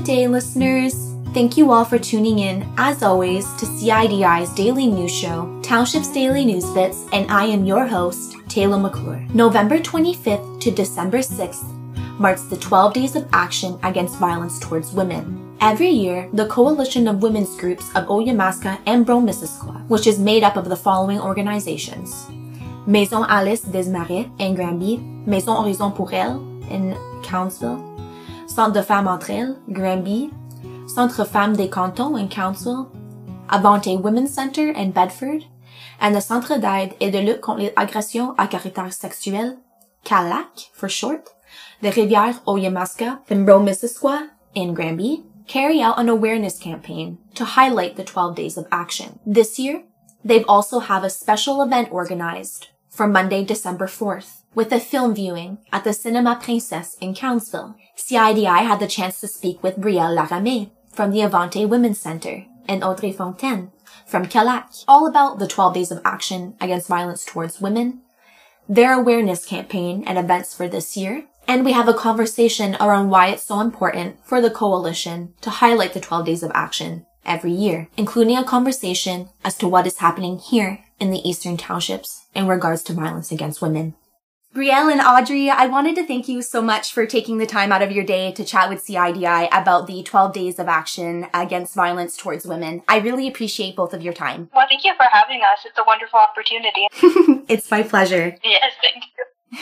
day, listeners. Thank you all for tuning in, as always, to CIDI's daily news show, Township's Daily News Bits, and I am your host, Taylor McClure. November 25th to December 6th marks the 12 Days of Action Against Violence Towards Women. Every year, the Coalition of Women's Groups of Oyamaska and Brome-Missisquoi, which is made up of the following organizations: Maison Alice des Marais in Granby, Maison Horizon pour Elle in Countsville, Centre de Femmes Entre Elles, Granby, Centre Femmes des Cantons in Countsville, Avante Women's Center in Bedford, and the Centre d'aide et de lutte contre les agressions à caractère sexuel, CALAC for short, the Rivière Oyamaska and Brome-Missisquoi in Granby, carry out an awareness campaign to highlight the 12 Days of Action. This year, they've also have a special event organized for Monday, December 4th, with a film viewing at the Cinema Princesse in Countsville. CIDI had the chance to speak with Brielle Laramée from the Avante Women's Center and Audrey Fontaine from CALAC, all about the 12 Days of Action Against Violence Towards Women, their awareness campaign and events for this year, and we have a conversation around why it's so important for the coalition to highlight the 12 Days of Action every year, including a conversation as to what is happening here in the Eastern Townships in regards to violence against women. Brielle and Audrey, I wanted to thank you so much for taking the time out of your day to chat with CIDI about the 12 Days of Action Against Violence Towards Women. I really appreciate both of your time. Well, thank you for having us. It's a wonderful opportunity. It's my pleasure. Yes, thank you.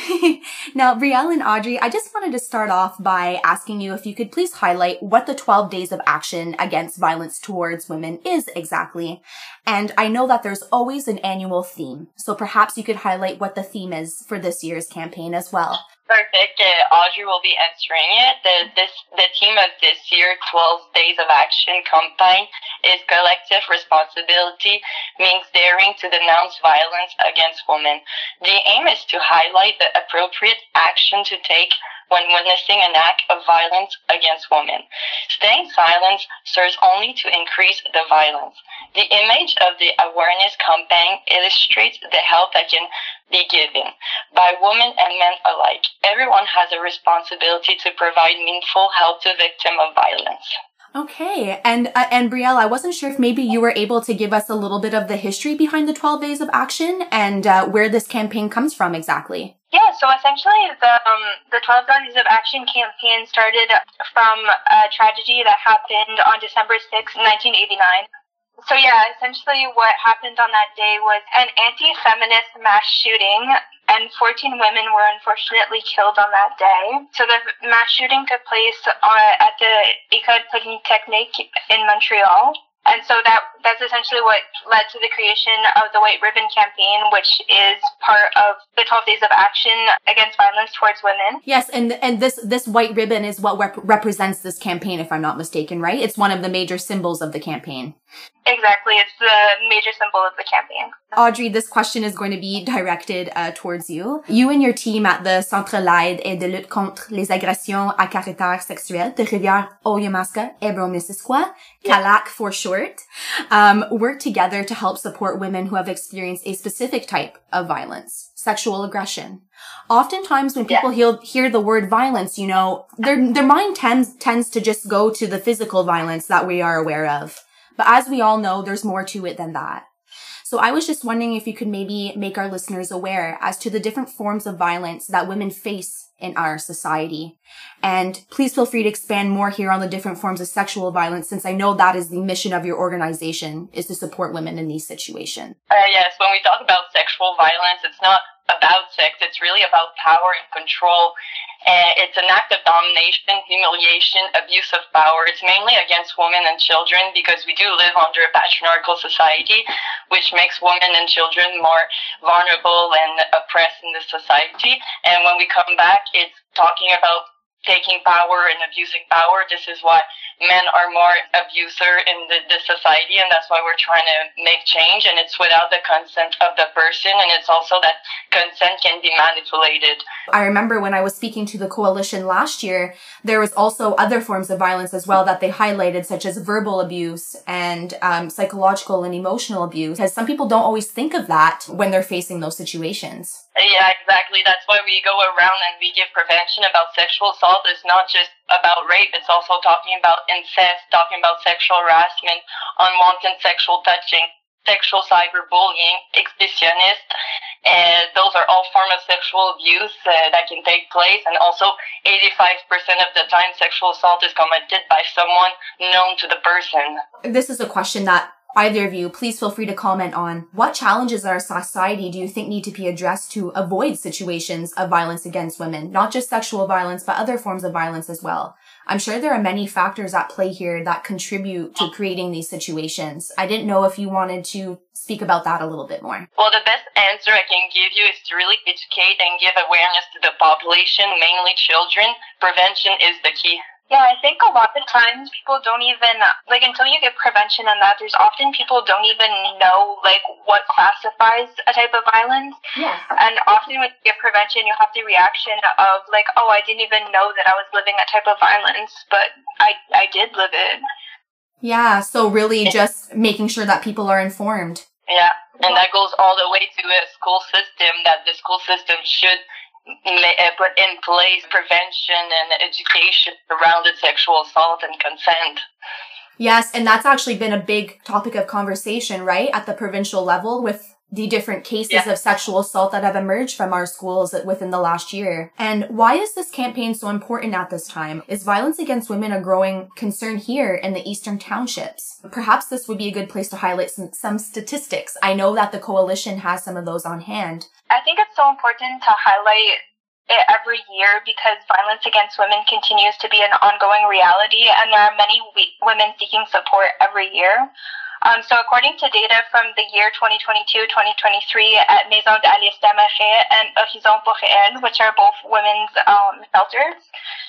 Now, Brielle and Audrey, I just wanted to start off by asking you if you could please highlight what the 12 Days of Action Against Violence Towards Women is exactly. And I know that there's always an annual theme, so perhaps you could highlight what the theme is for this year's campaign as well. Perfect. Audrey will be answering it. The theme of this year, 12 Days of Action campaign, is collective responsibility, means daring to denounce violence against women. The aim is to highlight the appropriate action to take when witnessing an act of violence against women. Staying silent serves only to increase the violence. The image of the awareness campaign illustrates the help that can be given by women and men alike. Everyone has a responsibility to provide meaningful help to victims of violence. Okay, and Brielle, I wasn't sure if maybe you were able to give us a little bit of the history behind the 12 Days of Action and where this campaign comes from exactly. Yeah, so essentially the 12 Days of Action campaign started from a tragedy that happened on December 6, 1989. So yeah, essentially what happened on that day was an anti-feminist mass shooting, and 14 women were unfortunately killed on that day. So the mass shooting took place at the École Polytechnique in Montreal. And so that's essentially what led to the creation of the White Ribbon Campaign, which is part of the 12 Days of Action Against Violence Towards Women. Yes, and this white ribbon is what represents this campaign, if I'm not mistaken, right? It's one of the major symbols of the campaign. Exactly. It's the major symbol of the campaign. Audrey, this question is going to be directed towards you. You and your team at the Centre d'aide et de lutte contre les agressions à caractère sexuel de Rivière Oyamaska et Brome-Missisquoi, CALAC for short, work together to help support women who have experienced a specific type of violence, sexual aggression. Oftentimes when people hear the word violence, you know, their mind tends to just go to the physical violence that we are aware of. But as we all know, there's more to it than that. So I was just wondering if you could maybe make our listeners aware as to the different forms of violence that women face in our society. And please feel free to expand more here on the different forms of sexual violence, since I know that is the mission of your organization, is to support women in these situations. Yes, when we talk about sexual violence, it's not about sex, it's really about power and control. It's an act of domination, humiliation, abuse of power. It's mainly against women and children because we do live under a patriarchal society, which makes women and children more vulnerable and oppressed in the society. And when we come back, it's talking about taking power and abusing power. This is why men are more abuser in the society, and that's why we're trying to make change. And it's without the consent of the person, and it's also that consent can be manipulated. I remember when I was speaking to the coalition last year, there was also other forms of violence as well that they highlighted, such as verbal abuse and psychological and emotional abuse, because some people don't always think of that when they're facing those situations. Yeah, exactly. That's why we go around and we give prevention about sexual assault. It's not just about rape. It's also talking about incest, talking about sexual harassment, unwanted sexual touching, sexual cyberbullying, exhibitionist. And those are all forms of sexual abuse that can take place. And also 85% of the time sexual assault is committed by someone known to the person. This is a question that either of you, please feel free to comment on. What challenges in our society do you think need to be addressed to avoid situations of violence against women? Not just sexual violence, but other forms of violence as well. I'm sure there are many factors at play here that contribute to creating these situations. I didn't know if you wanted to speak about that a little bit more. Well, the best answer I can give you is to really educate and give awareness to the population, mainly children. Prevention is the key. Yeah, I think a lot of times people don't even, until you get prevention on that, there's often people don't even know, what classifies a type of violence. Yes. And often when you get prevention, you have the reaction of, oh, I didn't even know that I was living that type of violence, but I did live it. Yeah, so really just making sure that people are informed. Yeah, and that goes all the way to a school system, that the school system should put in place prevention and education around sexual assault and consent. Yes, and that's actually been a big topic of conversation, right, at the provincial level with the different cases of sexual assault that have emerged from our schools within the last year. And why is this campaign so important at this time? Is violence against women a growing concern here in the Eastern Townships? Perhaps this would be a good place to highlight some statistics. I know that the coalition has some of those on hand. I think it's so important to highlight it every year because violence against women continues to be an ongoing reality, and there are many women seeking support every year. So according to data from the year 2022-2023 at Maison d'Alice Desmarais and Horizon Boréal, which are both women's shelters,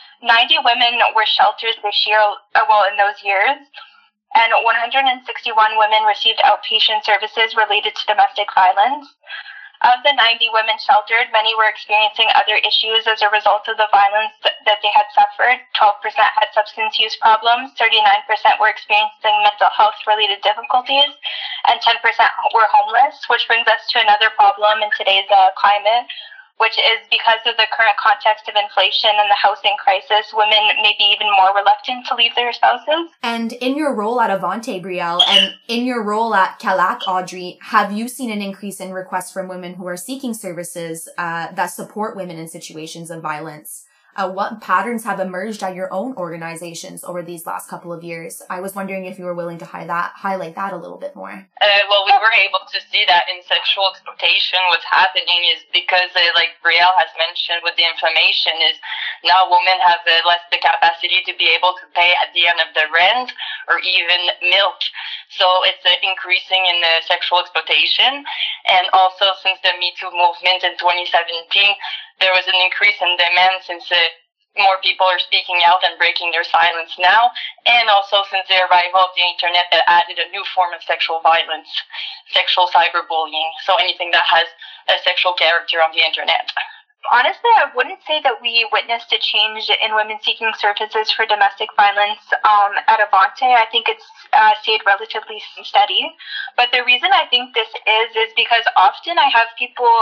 90 women were sheltered this year, in those years, and 161 women received outpatient services related to domestic violence. Of the 90 women sheltered, many were experiencing other issues as a result of the violence that they had suffered. 12% had substance use problems, 39% were experiencing mental health-related difficulties, and 10% were homeless, which brings us to another problem in today's climate, which is because of the current context of inflation and the housing crisis, women may be even more reluctant to leave their spouses. And in your role at Avante, Brielle, and in your role at Calac, Audrey, have you seen an increase in requests from women who are seeking services that support women in situations of violence? What patterns have emerged at your own organizations over these last couple of years? I was wondering if you were willing to highlight that a little bit more. Well, we were able to see that in sexual exploitation, what's happening is because, like Brielle has mentioned with the inflammation, is now women have less the capacity to be able to pay at the end of the rent or even milk. So it's increasing in sexual exploitation. And also since the Me Too movement in 2017, there was an increase in demand since more people are speaking out and breaking their silence now. And also since the arrival of the internet, that added a new form of sexual violence, sexual cyberbullying. So anything that has a sexual character on the internet. Honestly, I wouldn't say that we witnessed a change in women seeking services for domestic violence at Avante. I think it's stayed relatively steady. But the reason I think this is because often I have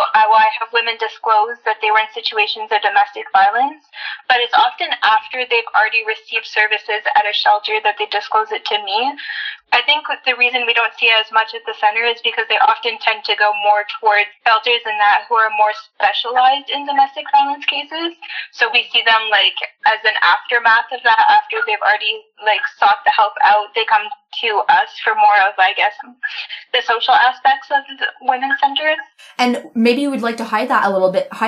women disclose that they were in situations of domestic violence, but it's often after they've already received services at a shelter that they disclose it to me. I think the reason we don't see it as much at the center is because they often tend to go more towards shelters and that who are more specialized in domestic violence cases. So we see them as an aftermath of that, after they've already sought the help out, they come to us for more of, the social aspects of the women's centers. And maybe you would like to highlight that a little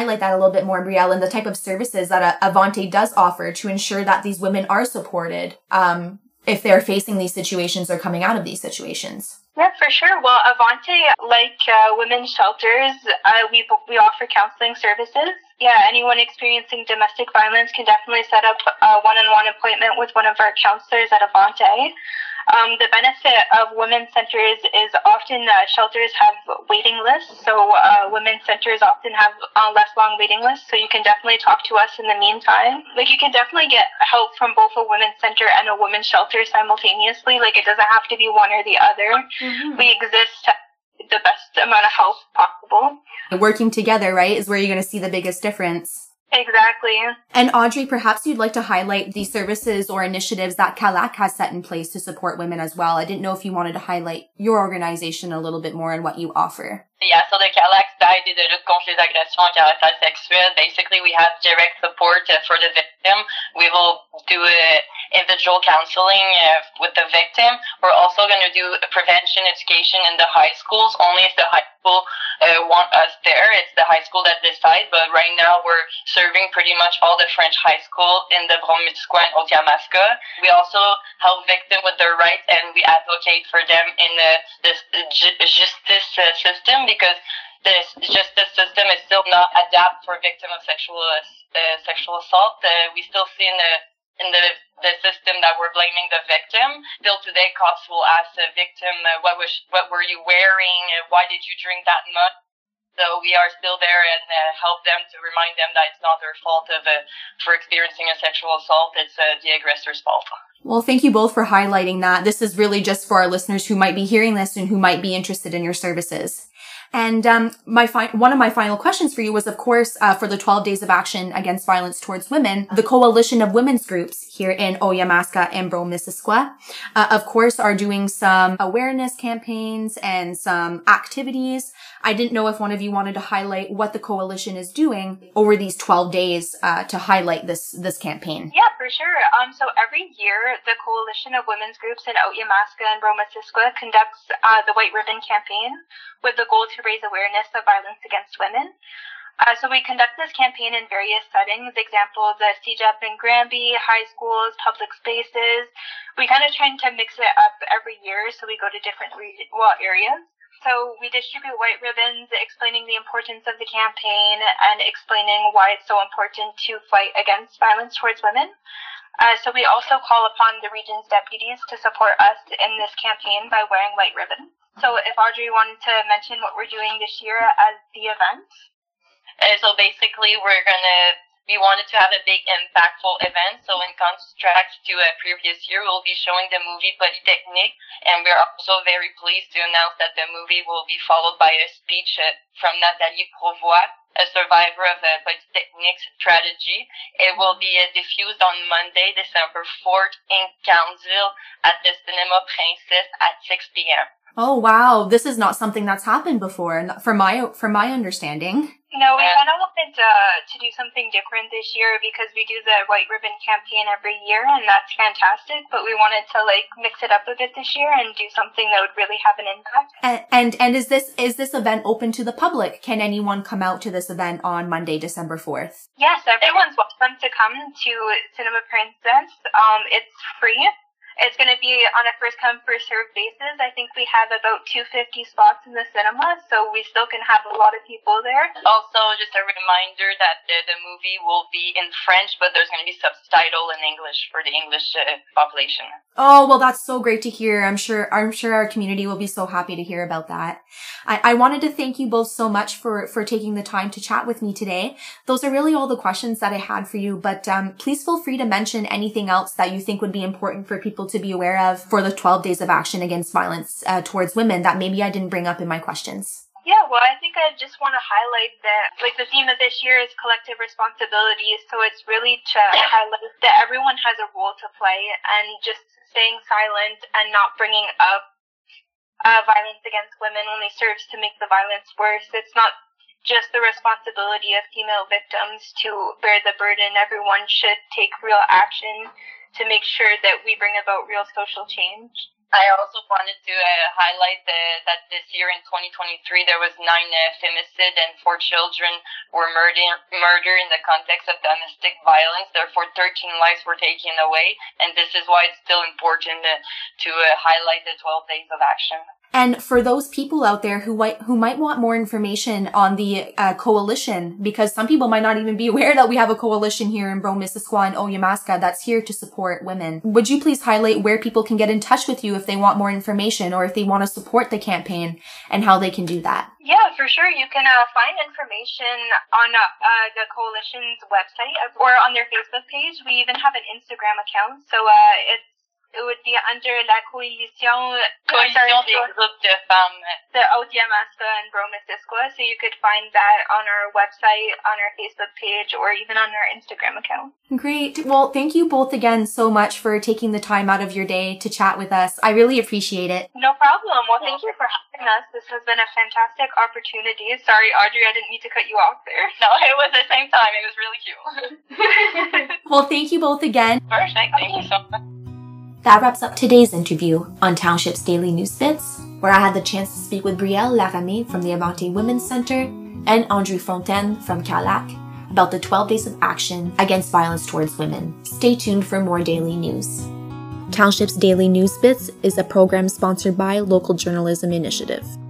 bit more, Brielle, and the type of services that Avante does offer to ensure that these women are supported, if they're facing these situations or coming out of these situations. Yeah, for sure. Well, Avante, women's shelters, we offer counseling services. Yeah, anyone experiencing domestic violence can definitely set up a one-on-one appointment with one of our counselors at Avante. The benefit of women's centers is often shelters have waiting lists, so women's centers often have less long waiting lists, so you can definitely talk to us in the meantime. You can definitely get help from both a women's center and a women's shelter simultaneously. It doesn't have to be one or the other. Mm-hmm. We exist to the best amount of help possible. Working together, right, is where you're going to see the biggest difference. Exactly. And Audrey, perhaps you'd like to highlight the services or initiatives that CALAC has set in place to support women as well. I didn't know if you wanted to highlight your organization a little bit more and what you offer. Yeah, so the CALAC d'aide et de lutte contre les agressions en caractère sexuel, basically we have direct support for the victim. We will do individual counseling with the victim. We're also going to do prevention education in the high schools, only if the high school want us there. It's the high school that decide, but right now we're serving pretty much all the French high school in the Brome-Missisquoi and Haute-Yamaska. We also help victims with their rights, and we advocate for them in the justice system, because the justice system is still not adapted for victims of sexual assault. We still see in the system that we're blaming the victim. Still today, cops will ask the victim, what were you wearing? Why did you drink that much? So we are still there and help them to remind them that it's not their fault for experiencing a sexual assault. It's the aggressor's fault. Well, thank you both for highlighting that. This is really just for our listeners who might be hearing this and who might be interested in your services. And one of my final questions for you was, of course, for the 12 Days of Action Against Violence Towards Women, the Coalition of Women's Groups here in Haute-Yamaska and Brome-Missisquoi, of course, are doing some awareness campaigns and some activities. I didn't know if one of you wanted to highlight what the coalition is doing over these 12 days to highlight this campaign. Yeah, for sure. So every year, the Coalition of Women's Groups in Haute-Yamaska and Brome-Missisquoi conducts the White Ribbon Campaign with the goal to raise awareness of violence against women. So we conduct this campaign in various settings. Example, the CEGEP in Granby, high schools, public spaces. We kind of try to mix it up every year, so we go to different areas. So we distribute white ribbons explaining the importance of the campaign and explaining why it's so important to fight against violence towards women. So we also call upon the region's deputies to support us in this campaign by wearing white ribbons. So if Audrey wanted to mention what we're doing this year as the event. So basically we wanted to have a big impactful event. So in contrast to a previous year, we'll be showing the movie Polytechnique, and we're also very pleased to announce that the movie will be followed by a speech from Nathalie Provost, a survivor of Polytechnique's tragedy. It will be diffused on Monday, December 4th in Cowansville at the Cinema Princesse at 6 p.m. Oh, wow. This is not something that's happened before, from my understanding. No, we kind of wanted to do something different this year because we do the White Ribbon Campaign every year, and that's fantastic. But we wanted to mix it up a bit this year and do something that would really have an impact. And is this event open to the public? Can anyone come out to this event on Monday, December 4th? Yes, everyone's welcome to come to Cinema Princesse. It's free. It's going to be on a first-come, first-served basis. I think we have about 250 spots in the cinema, so we still can have a lot of people there. Also, just a reminder that the movie will be in French, but there's going to be subtitle in English for the English population. Oh, well, that's so great to hear. I'm sure our community will be so happy to hear about that. I wanted to thank you both so much for taking the time to chat with me today. Those are really all the questions that I had for you, but please feel free to mention anything else that you think would be important for people to be aware of for the 12 Days of Action Against Violence Towards Women that maybe I didn't bring up in my questions. Yeah, well, I think I just want to highlight that, the theme of this year is collective responsibility, so it's really to highlight that everyone has a role to play, and just staying silent and not bringing up violence against women only serves to make the violence worse. It's not just the responsibility of female victims to bear the burden. Everyone should take real action to make sure that we bring about real social change. I also wanted to highlight that this year in 2023 there was 9 femicides and 4 children were murdered in the context of domestic violence. Therefore, 13 lives were taken away, and this is why it's still important to highlight the 12 Days of Action. And for those people out there who might want more information on the coalition, because some people might not even be aware that we have a coalition here in Brome-Missisquoi and Haute-Yamaska that's here to support women, would you please highlight where people can get in touch with you if they want more information or if they want to support the campaign and how they can do that? Yeah, for sure. You can find information on the coalition's website or on their Facebook page. We even have an Instagram account, so it would be under La Coalition des groupes de femmes. The Odiamaska and Bromissisquoi, so you could find that on our website, on our Facebook page, or even on our Instagram account. Great. Well, thank you both again so much for taking the time out of your day to chat with us. I really appreciate it. No problem. Well, thank you for having us. This has been a fantastic opportunity. Sorry, Audrey, I didn't mean to cut you off there. No, it was the same time. It was really cute. Well, thank you both again. Perfect. Thank you so much. That wraps up today's interview on Township's Daily News Bits, where I had the chance to speak with Brielle Laramie from the Abante Women's Center and Andrew Fontaine from CALAC about the 12 days of action against violence towards women. Stay tuned for more daily news. Township's Daily News Bits is a program sponsored by Local Journalism Initiative.